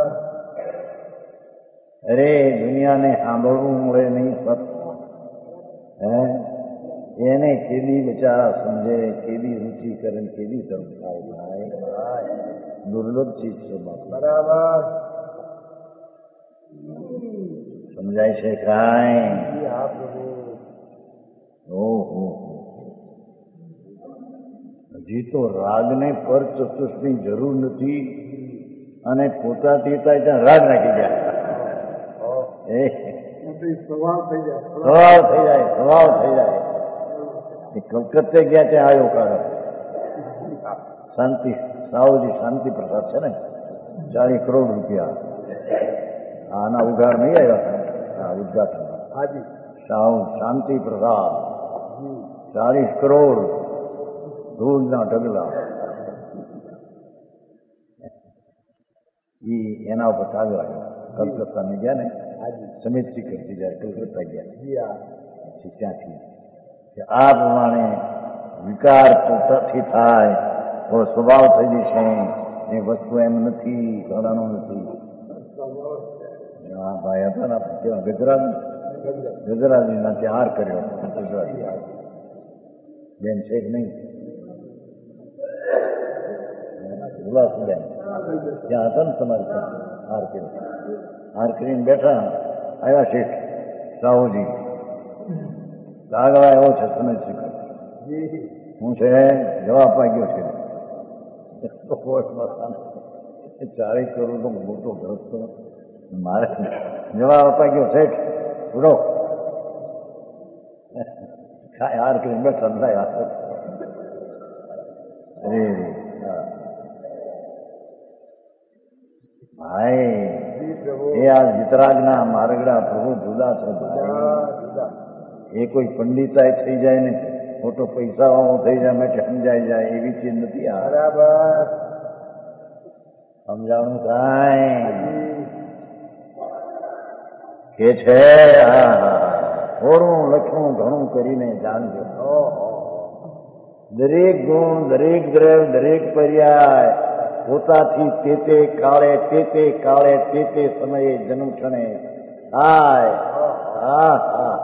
અરે દુનિયાને સાંભળવું મળે નહીં સત હે એને કેદી બચારા સમજે કેદી રુચિ કરે કેદી ધર્મ થાય ભાઈ દુર્લભ ચીજ છે બરાબર. સમજાય છે કાંઈ? ઓહો હજી તો રાગને પર ચતુષ્ની જરૂર નથી અને પોતાથી ત્યાં રાગ નાખી જાય સ્વભાવ થઈ જાય સ્વભાવ થઈ જાય. કલકત્તે ગયા ત્યાં આવ્યો કાઢો શાંતિ સાવજી શાંતિ પ્રસાદ છે ને ચાલીસ કરોડ રૂપિયા આના ઉઘાડ નહીં આવ્યા ઉદઘાટન હાજી સાવ શાંતિ પ્રસાદ ચાલીસ કરોડ ધૂળના ઢગલા ઈ એના ઉપર ચાલ્યો આવ્યો. કલકત્તા ને ગયા ને સમિત કરતી જાય કલકત્તા ગયા ત્યાંથી આ પ્રમાણે વિકાર પોતાથી થાય તો સ્વભાવ થઈ જશે. એ વસ્તુ એમ નથી ઘણાનો નથી. આ ભાઈ હતા ને કેવા ગજરાજ ગજરાજીના ત્યાં હાર કર્યો ગુજરાતી બેન છે કે નહીં ઉલ્લાસબેન ત્યાં હતા ને તમારે ત્યાં હાર કર્યો. હાર કરીને બેઠા આવ્યા શેઠ સાહુજી આગળ આવ્યો છે સમજ શીખર હું છે જવાબ પાગ્યો છે ચાલીસ કરોડ નો મોટો ગ્રસ્તો મારે જવાબ અપાઈ ગયો શેઠ ઉડો કાંઈ હાર કરીને બેઠા થાય અરે ભાઈ એ આ વિતરાગના માર્ગડા પ્રભુ જુદા છે ભાઈ. એ કોઈ પંડિતાય થઈ જાય ને મોટો પૈસા વાળો થઈ જાય મેં સમજાઈ જાય એવી ચીજ નથી. આ બરાબર સમજાવવાનું કાંઈ કે છે થોડું લખવું ઘણું કરીને જાણજો. દરેક ગુણ દરેક દ્રવ્ય દરેક પર્યાય પોતાથી તે તે કાળે તે તે કાળે તે તે સમયે જન્મ ક્ષણે થાય. હા હા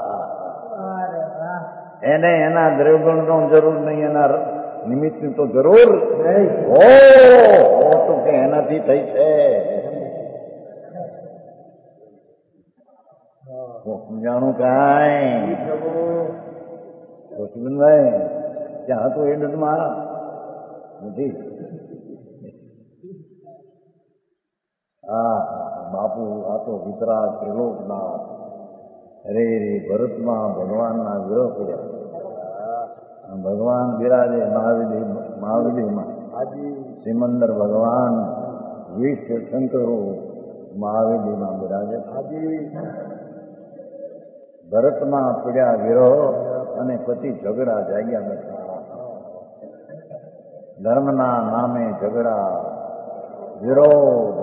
એને એના દ્રવ્યગુણનો જરૂર નહીં એના નિમિત્તની તો જરૂર હો તો કે એનાથી થઈ છે. સમજાણું કાંઈ સુબનભાઈ ત્યાં હતું એ ડદમાં નથી. હા બાપુ આ તો વિતરાગ ત્રિલોકનાથ અરે રે ભરતમાં ભગવાનના વિરોધ કર્યા. ભગવાન બિરાજે મહાવિધિ મહાવિધિમાં સિમંદર ભગવાન વીસ શંકરો મહાવિધિમાં બિરાજે. ભરતમાં પીડ્યા વિરોહ અને પતિ ઝઘડા જાગ્યા બેઠા. ધર્મના નામે ઝઘડા વિરોધ.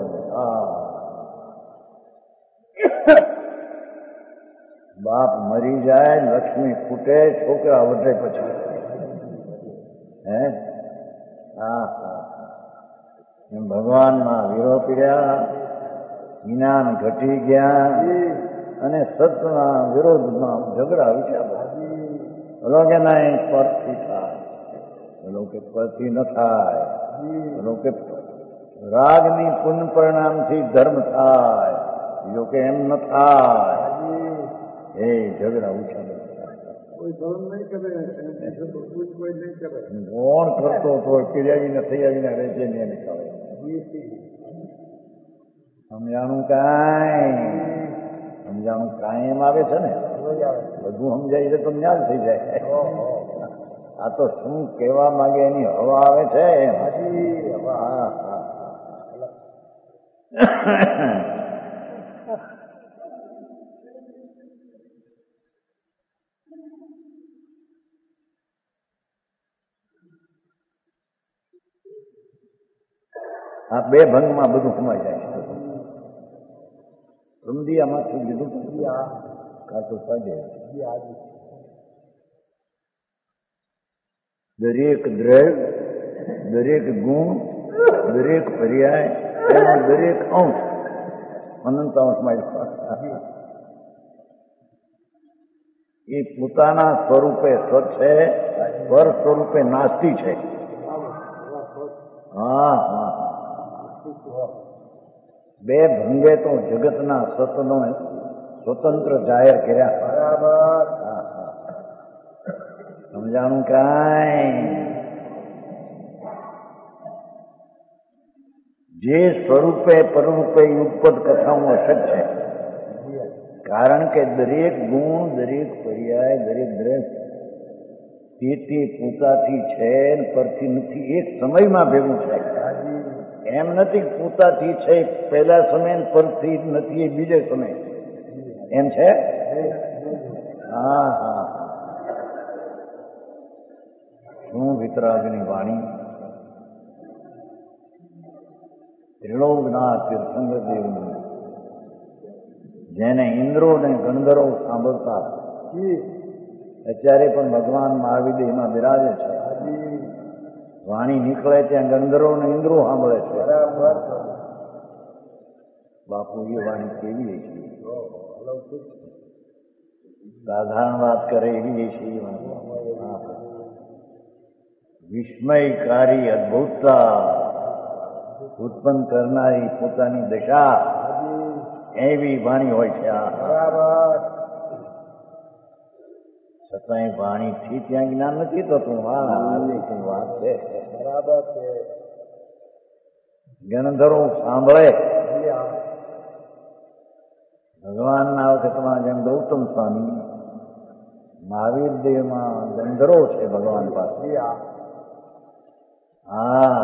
બાપ મરી જાય લક્ષ્મી ફૂટે છોકરા વધે પછી હે હા એમ ભગવાનમાં વિરોહ પીડ્યા જ્ઞાન ઘટી ગયા અને સતના વિરોધમાં ઝઘડા વિચાર બોલો કે નહીં પરથી થાય બોલો કે પરથી ન થાય બોલો કે રાગની પુન પરિણામથી ધર્મ થાય જો કે એમ ન થાય. એ ઝઘડા ઉછા કોણ કરતો તો પીડાવીને થઈ આવીને રેજે ને એને ખાવે સમજાણું કાંઈ સમજાણું કાંઈ એમ આવે છે ને બધું સમજાય છે તો ન્યાલ થઈ જાય. આ તો શું કહેવા માંગે એની હવા આવે છે એમ. હા હા આ બે ભંગમાં બધું સમાઈ જાય છે. રમદિયામાંથી લીધું કાચું સાજે દરેક દ્રવ્ય દરેક ગુણ દરેક પર્યાય એનો દરેક અંશ અનંત અંશમાં એ પોતાના સ્વરૂપે સત છે, પર સ્વરૂપે નાસ્તી છે. હા હા બે ભંગે તો જગતના સતનો સ્વતંત્ર જાહેર કર્યા. બરાબર. સમજાણું કાંઈ જે સ્વરૂપે પરરૂપે યુગપદ કથાઓ અસત છે. કારણ કે દરેક ગુણ દરેક પર્યાય દરેક દ્રવ્ય તેથી પોતાથી છે પરથી નથી, એક સમયમાં ભેગું છે. એમ નથી પોતાથી છે પહેલા સમય પરથી નથી એ બીજે સમય એમ છે. હા હા શું વિતરાગની વાણી ત્રિલોકનાથ તીર્થંકર દેવની જેને ઇન્દ્રો ને ગંધર્વો સાંભળતા અત્યારે પણ ભગવાન મહાવીર એમાં બિરાજે છે. વાણી નીકળે ત્યાં ગંધર્વો ને ઇન્દ્રો સાંભળે છે. બાપુ એ વાણી કેવી છે? સાધારણ વાત કરે એવી છે. વિસ્મયકારી અદભુતતા ઉત્પન્ન કરનારી પોતાની દશા એવી વાણી હોય છે. છતાંય વાણીથી ત્યાં જ્ઞાન નથી થતું. હા કઈ વાત છે. બરાબર છે. ગણધરો સાંભળે ભગવાનના વખતમાં જેમ ગૌતમ સ્વામી મહાવીર દેવમાં ગંધરો છે ભગવાન પાસે. હા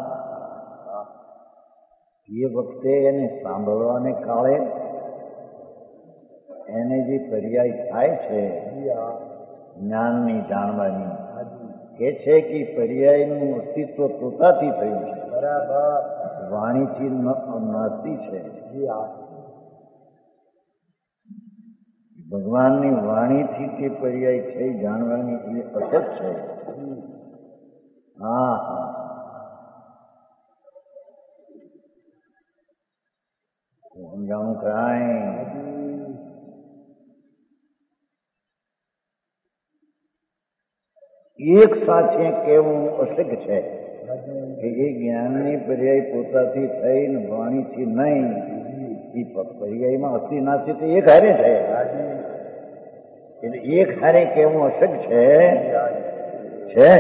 એ વખતે એને સાંભળવાને કાળે એને જે પર્યાય થાય છે જ્ઞાનની જાણવાની કે છે કે પર્યાયનું અસ્તિત્વ પોતાથી થયું છે. બરાબર. વાણીથી નાસ્તી છે. ભગવાનની વાણીથી તે પર્યાય થઈ જાણવાની એ અસત છે. હા હા સમજાણું કાંઈ એક સાથે કેવું અશક્ય છે કે એ જ્ઞાનની પર્યાય પોતાથી થઈને વાણીથી નહીં, એ પર્યાયમાં અસ્થિ નાસ્તિ તો એક હારે છે. એટલે એક હારે કેવું અશક્ય છે છે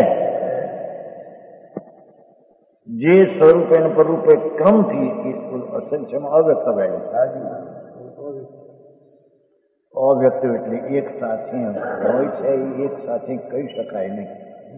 જે સ્વરૂપે ને પરરૂપે ક્રમથી અસંખ્યમાં અવ્યક્ત રહેલું. અવ્યક્ત એટલે એક સાથે હોય છે, એક સાથે કહી શકાય નહીં.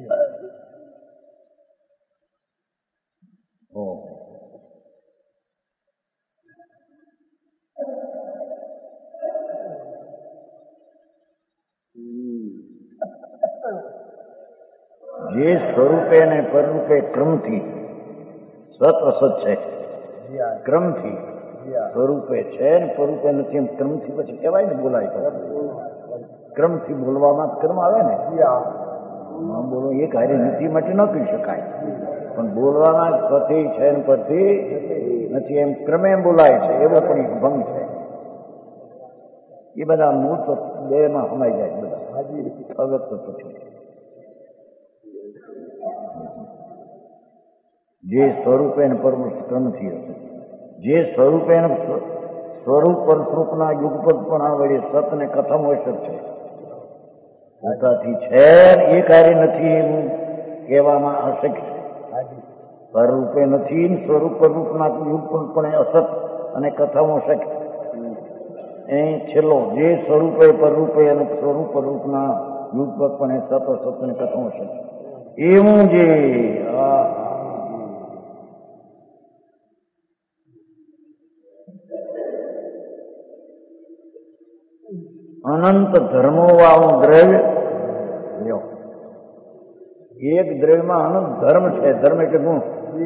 જે સ્વરૂપે ને પરરૂપે ક્રમથી સત અસત છે. ક્રમથી સ્વરૂપે છે ને પરરૂપે નથી એમ ક્રમથી પછી કહેવાય ને બોલાય તો ક્રમથી બોલવામાં ક્રમ આવે ને. બોલો એક હારે નથી માટે ન કહી શકાય, પણ બોલવામાં પરથી છે ને પરથી નથી એમ ક્રમે બોલાય છે. એવો પણ એક ભંગ છે. એ બધા મૂળ તો દેહમાં સમાઈ જાય બધા અવ્યક્ત પછી. જે સ્વરૂપે ક્રમથી હશે, જે સ્વરૂપે સ્વરૂપ પર સ્વરૂપના યુગપદ પણ આ વડે સત ને કથમ અસત છે. પોતાથી છે એ કાર્ય નથી એવું કહેવામાં અશક્ય છે. પરરૂપે નથી સ્વરૂપ રૂપના યુગપદ પણ અસત અને કથાઓ શક્ય એ છેલ્લો જે સ્વરૂપે પરરૂપે અને સ્વરૂપ પરરૂપના યુગપત પણ એ સત સત્યને કથાઓ શક્ય એવું જે અનંત ધર્મો વાળું દ્રવ્ય લ્યો એક દ્રવ્યમાં અનંત ધર્મ છે ધર્મ એટલે ગુણ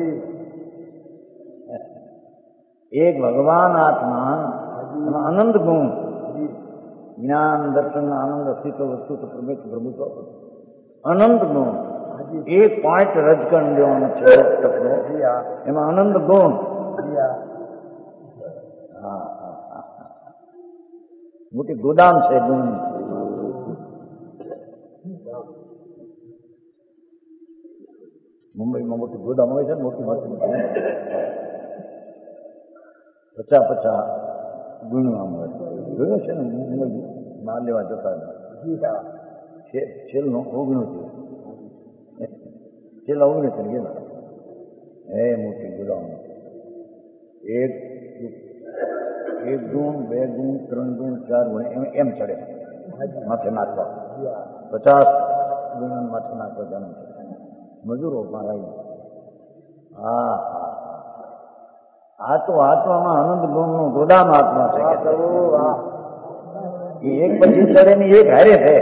એક ભગવાન આત્મા એમાં અનંત ગુણ જ્ઞાન દર્શન આનંદ અસ્તિત્વ વસ્તુ પ્રમેત પ્રભુત્વ અનંત ગુણ એક પાંચ રજકણ લેવાનો છે એમાં અનંત ગુણ હા મોટી ગોદામ છે ગુણ મુંબઈમાં મોટી ગોદામ હોય છે ને મોટી મોટી પચાસ પચાસ ગુણવા મળે જોયું છે ને મુંબઈ માલ લેવા જતા છેલ્લો ઓગણું છે છેલ્લા ઓગણીસ ગયેલા હે મોટી ગોદામ એક એક ગુણ બે ગુણ ત્રણ ગુણ ચાર ગુણ એમ એમ ચડે માથે નાખવા પચાસ ગુણ માથે નાખવા જન્મ છે મજૂરો મારા હા હા આ તો આત્મામાં અનંત ગુણનું ગોદામ આત્મા છે એ એક પછી ચડે ને એક હારે છે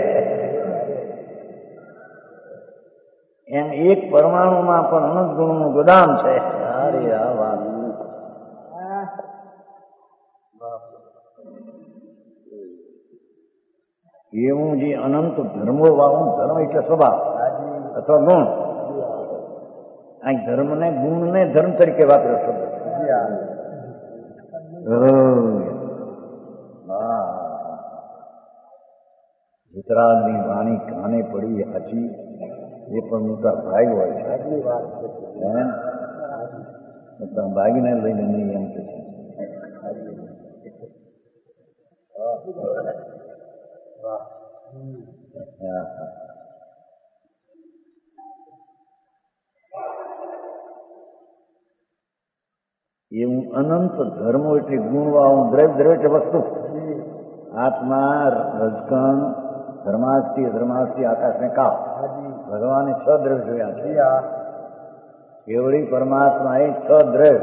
એમ એક પરમાણુમાં પણ અનંત ગુણનું ગોદામ છે અરે આ વાત એવું જે અનંત ધર્મો વાળું ધર્મ એટલે સ્વભાવ અથવા ગુણ આ ધર્મને ગુણને ધર્મ તરીકે વાપર્યો શબ્દ વિતરાગની વાણી કાને પડી હાચી એ પણ મોટા ભાઈ હોય છે ભાગીને લઈને નહીં એમ કે છે એવું અનંત ધર્મો એટલે ગુણવાળું દ્રવ્ય દ્રવ્ય એટલે વસ્તુ આત્મા રજકણ ધર્માસ્તી ધર્માસ્તી આકાશને કાપ ભગવાને છ દ્રવ્ય જોયા છે કેવળી પરમાત્મા એ છ દ્રવ્ય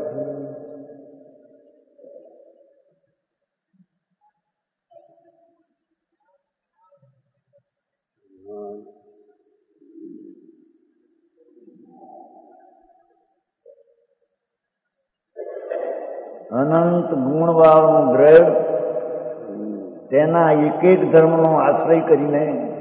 અનંત ગુણવાળું દ્રવ્ય તેના એક એક ધર્મનો આશ્રય કરીને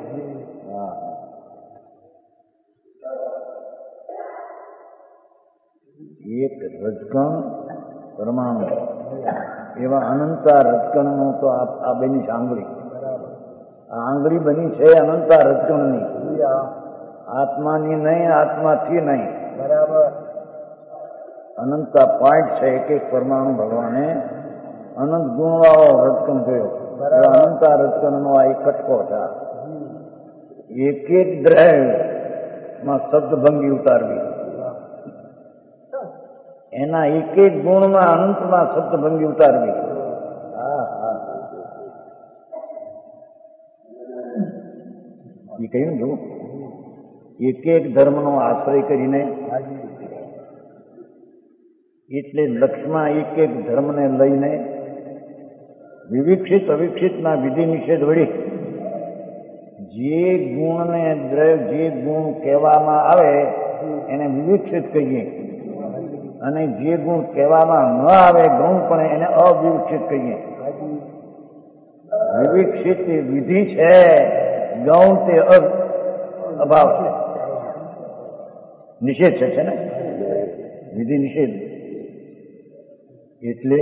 એક રજકણ પરમાણુ એવા અનંતા રજકણનો તો આ બેની છે આંગળી આ આંગળી બની છે અનંતા રજકણની આત્માની નહીં આત્માથી નહીં બરાબર અનંતા પોઈન્ટ છે એક એક પરમાણુ ભગવાને અનંત ગુણવાળો રજકણ જોયો અનંતા રજકણનો આ એક કટકો છે એક એક દ્રવ્યમાં શબ્દભંગી ઉતારવી એના એક એક ગુણમાં અનંતમાં શબ્દભંગી ઉતારવી હા હા એ કહ્યું જો એક એક ધર્મનો આશ્રય કરીને એટલે લક્ષ્મમાં એક એક ધર્મને લઈને વિવિક્ષિત અવિક્ષિતના વિધિ નિષેધ વળી જે ગુણને દ્રવ્ય જે ગુણ કહેવામાં આવે એને વિવિક્ષિત કહીએ અને જે ગુણ કહેવામાં ન આવે ગૌણ પણ એને અવિવિક્ષિત કહીએ વિવિક્ષિત એ વિધિ છે ગૌણ તે અભાવ છે નિષેધ છે ને વિધિ નિષેધ એટલે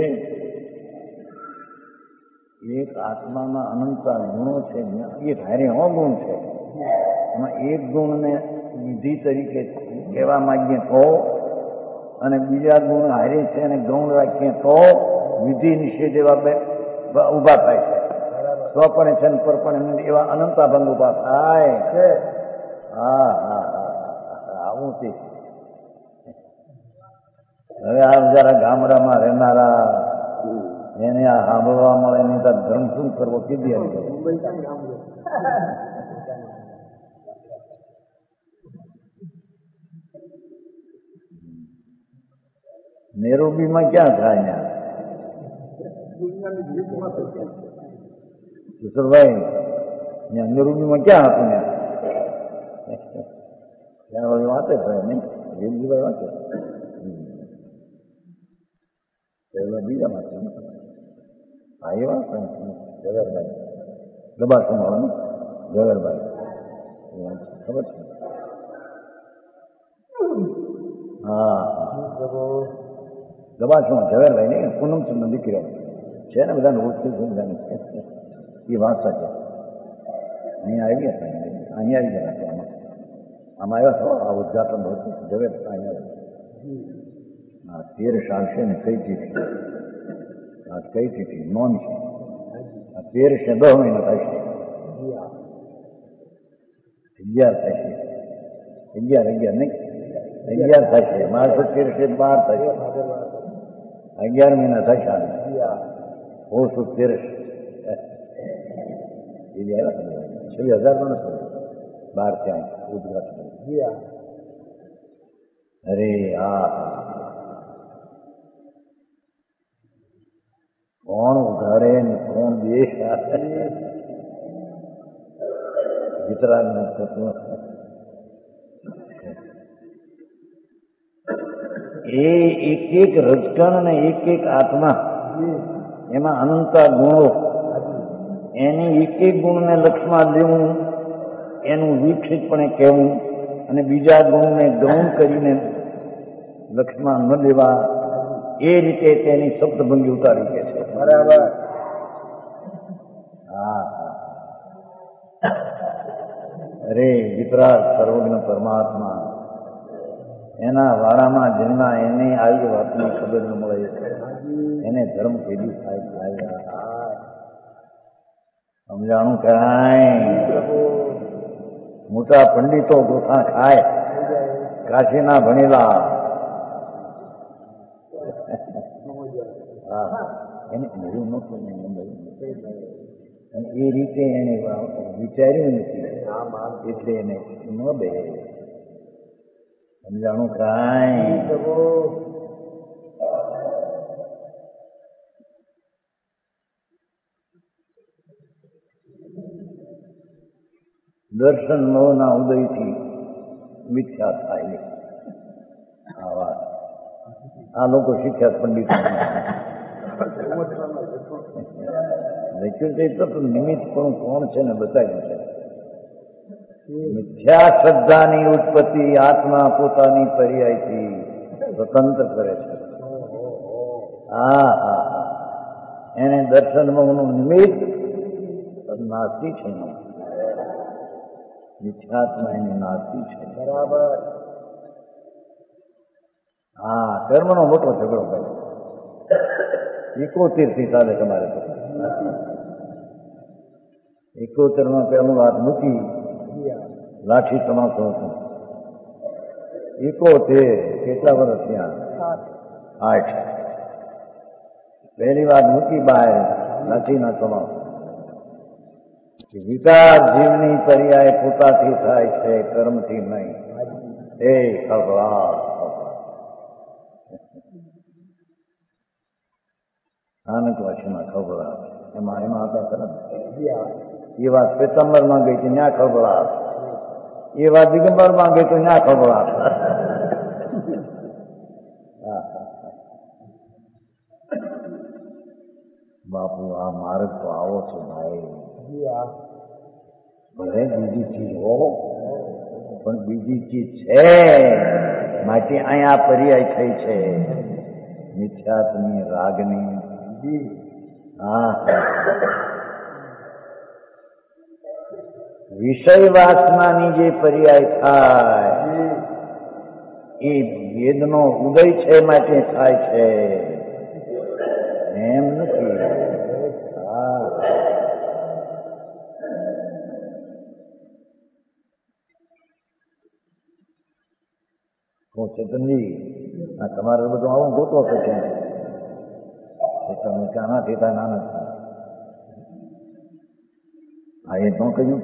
એક આત્મામાં અનંતા ગુણો છે એક હારે હો ગુણ છે એમાં એક ગુણને વિધિ તરીકે કહેવા માંગીએ તો અને બીજા ગુણ હારે છે અને ગૌણ રાખીએ તો વિધિ નિષેધ એવા બે ઉભા થાય છે સ્વપણે છે ને પરપણે એવા અનંતા ભંગ ઉભા થાય છે હા હા હા આવું છે હવે આ જરા ગામડામાં રહેનારા એને આ સાંભળવા મળે નહીં તો ધર્મ શું કરવો કીધી આવી નેરોબીમાં ક્યાં થાય કિશોરભાઈ ત્યાં નેરોબીમાં ક્યાં હતું ત્યાં ત્યાં વાંચે છે નહીં વેલજીભાઈ વાંચે પહેલા બીજા વાંચે હા એ વાત ઝવેરભાઈ ગબાસું મળે ઝવેરભાઈ ખબર છે હા ગબાસું ઝવેરભાઈ નહીં પૂનમચંદ દીકરો છે ને બધાને ઓળખી બધાને એ વાંચતા છે અહીંયા આવી ગયા અહીંયા આવી ગયા હતા આમાં આમાં આવ્યા છો આ ઉદઘાટન હતું ઝવેર અહીંયા હા તેર સાલ છે ને કઈ ચીઠી આ કઈ ચીઠી નોન છે આ તેર છે દસ મહિના થાય છે અગિયાર થાય છે અગિયાર અગિયાર નહીં અગિયાર થાય છે મારસો તેર છે બાર થાય છે અગિયાર મહિના થાય છે ઓછો તેરસ એ છવ્વીસ હજાર નો નથી બાર ત્યાં ઉદઘાટન અરે હા કોણ ઉઘાડે ને કોણ દેશ વિતરાગ એ એક એક રજકણ ને એક એક આત્મા એમાં અનંતા ગુણો એની એક એક ગુણને લક્ષમાં લેવું એનું વિકસિતપણે કહેવું અને બીજા ગુણને ગૌણ કરીને લક્ષમાં ન લેવા એ રીતે તેની શબ્દભંગી ઉતારી કે છે બરાબર હા અરે વિતરાગ સર્વજ્ઞ પરમાત્મા એના વાળામાં જન્મા એને આવી વાતની ખબર ન મળે એને ધર્મ કેવી થાય થાય સમજાણું કરાય મોટા પંડિતો ગોથા ખાય કાશીના ભણેલા હા એને એવું નહોતું અને એ રીતે એને વિચાર્યું નથી એટલે એને ન બે સમજાણું કાંઈ દર્શન મોહના ઉદયથી મિથ્યા થાય આ વાત આ લોકો શીખ્યા પંડિત લખ્યું છે નિમિત્ત પણ કોણ છે ને બતાવ્યું છે મિથ્યા શ્રદ્ધાની ઉત્પત્તિ આત્મા પોતાની પર્યાયથી સ્વતંત્ર કરે છે હા હા એને દર્શન મોહનું નિમિત્ત નાસ્તી છે મિથ્યાત્મા એની નાસ્તી છે બરાબર હા કર્મનો મોટો ઝઘડો ભાઈ એકોતેર થી ચાલે તમારે તો એકોતેર માં પહેલું વાત મૂકી લાઠી તમાશો હતો એકોતેર કેટલા વર્ષ ત્યાં આઠ પહેલી વાત મૂકી બહાર લાઠીના તમાશો વિકાર જીવની પર્યાય પોતાથી થાય છે કર્મથી નહીં એ ખબરા સ્થાનક વાસીમાં ખબરા એમાં એમાં હતા તરત એ વાત પેતંબરમાં ગઈ તો ત્યાં ખબરા એ વાત દિગંબરમાં ગઈ તો ત્યાં ખબરા બાપુ આ માર્ગ તો આવો છે ભાઈ ભલે બીજી ચીજ હો પણ બીજી ચીજ છે માટે અહીંયા પર્યાય થઈ છે મિથ્યાત્મની રાગની હા વિષય વાસનાની જે પર્યાય થાય એ વેદનો ઉદય છે માટે થાય છે એમ નથી હા હું ચેતનજી આ તમારે બધું આવું ગોતો છે ત્યાં એ તમે ક્યાં નથી તા ના નથી આ એ તો કહ્યું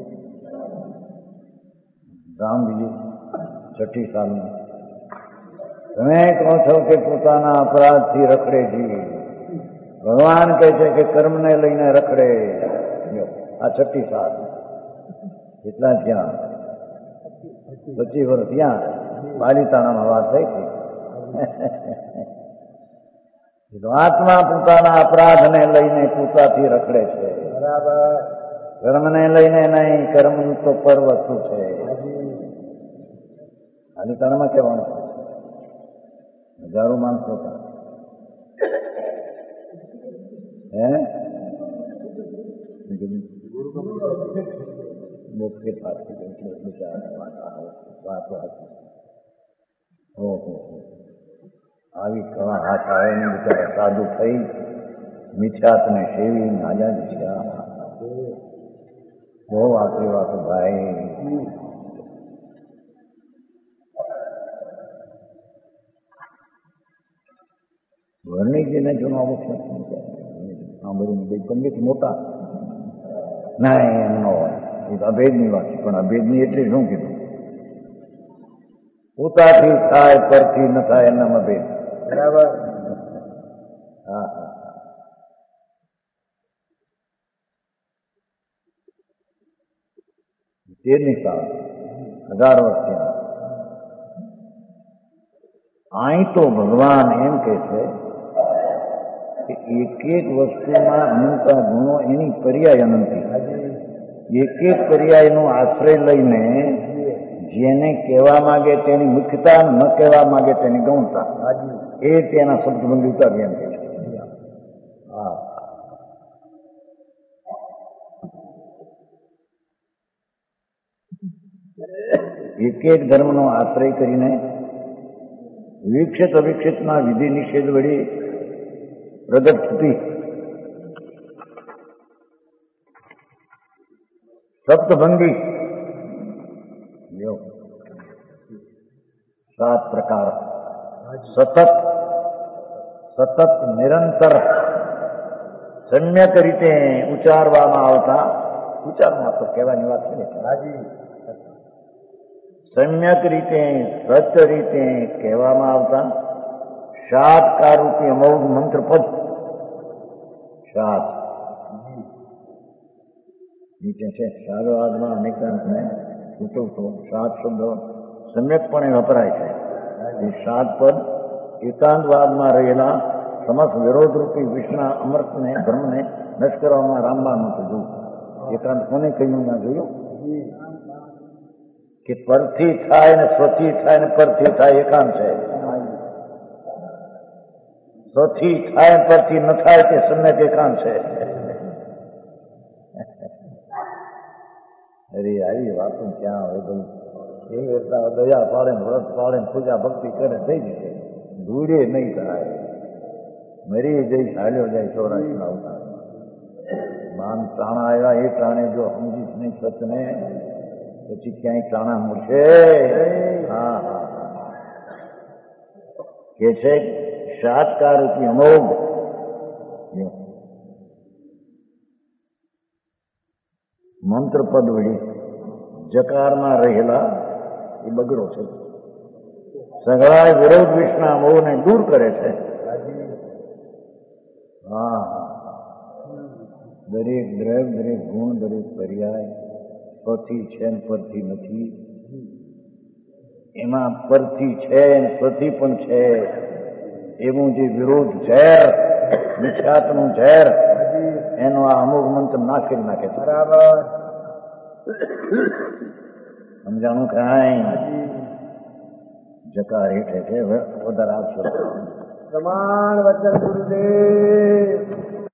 રામજી છઠ્ઠી સાલમાં તમે કહો છો કે પોતાના અપરાધથી રખડે છે, ભગવાન કહે છે કે કર્મને લઈને રખડે. આ છઠ્ઠી સાલ એટલા ત્યાં પચીસ વર્ષ ત્યાં પાલિતાણામાં વાત થઈ હતી. આત્મા પોતાના અપરાધને લઈને પોતાથી રખડે છે. બરાબર. કર્મને લઈને નહીં, કર્મ તો પર વસ્તુ છે. પાલિતાણામાં કહેવાનું હજારો માણસો હતા. હે મુખ્ય ઓહો આવી કળા હાથ આવે ને બિચારા સાધુ થઈ મીઠાત ને સેવી આઝાદ છે. બહુ આટલી વાત ભાઈ. વર્ણિકજીને જોનો અમુક સાંભળ્યું બે પંડિત મોટા ના એમ ન હોય. એ તો અભેદની વાત છે, પણ અભેદની એટલી શું કીધું પોતાથી થાય પરથી ન થાય એનામાં અભેદ. બરાબર. હા હા તેરની સાલ હજાર વર્ષ થયા. અહીં તો ભગવાન એમ કે છે કે એક એક વસ્તુમાં અનંતા ગુણો એની પર્યાય અનંતી. એક એક પર્યાયનો આશ્રય લઈને જેને કહેવા માંગે તેની મુખ્યતા, ન કહેવા માંગે તેની ગૌણતા, એ તેના શબ્દબંધી ઉતારી એમ કે છે. હા એક એક ધર્મનો આશ્રય કરીને વિકસિત અવિકસિતના વિધિ નિષેધ વળી પ્રગટ થતી સપ્તભંગી સાત પ્રકાર સતત સતત નિરંતર સમ્યક રીતે ઉચ્ચારવામાં આવતા, ઉચ્ચારમાં તો કહેવાની વાત છે ને, સમ્યક રીતે સત્ય રીતે કહેવામાં આવતા સાત કારૂપી અમૌઘ મંત્રપદ. સાત નીચે છે સારવાદમાં અનેકાંતને સૂચવતો સાત શબ્દો સમ્યકપણે વપરાય છે. એ સાત પદ એકાંતવાદમાં રહેલા સમસ્ત વિરોધરૂપી વિષ્ણા અમૃતને ધર્મને નષ્ટ કરવામાં રામબાણ હતું. જોયું એકાંત કોને કહ્યું ના જોયું કે પરથી થાય ને સ્વથી થાય ને પરથી થાય એકાંત છે. સ્વથી થાય પરથી ન થાય તે સમ્યક એકાંત છે. અરે આવી વાતો ક્યાં હોય ભાઈ. એ કરતા દયા પાડે ને વ્રત પાડે ને પૂજા ભક્તિ કરે થઈ જશે, દૂરે નહીં થાય. મરી જઈ હાલ્યો જાય ચોરાશી ના અવતાર. માન ટાણા આવ્યા એ ટાણે જો સમજીશ નહીં સતને પછી ક્યાંય ટાણા મળશે. હા હા હા કે છે સાતકાર રૂપી અમોઘ મંત્રપદ વળી જકારમાં રહેલા એ બગડો છે. સગળા વિરોધ વિષ્ણા મોહને દૂર કરે છે. હા દરેક દ્રવ, દરેક ગુણ, દરેક પર્યાય સ્વથી છે ને પરથી નથી. એમાં પરથી છે ને સ્વથી પણ છે એવું જે વિરોધ ઝેર, મિથ્યાત્વનું ઝેર, એનો આ અમુક મંત્ર નાખી નાખે. બરાબર સમજાણું કાંઈ? જકાર હેઠે છે વધારે આપશો. પ્રમાણ વચન ગુરુદેવ.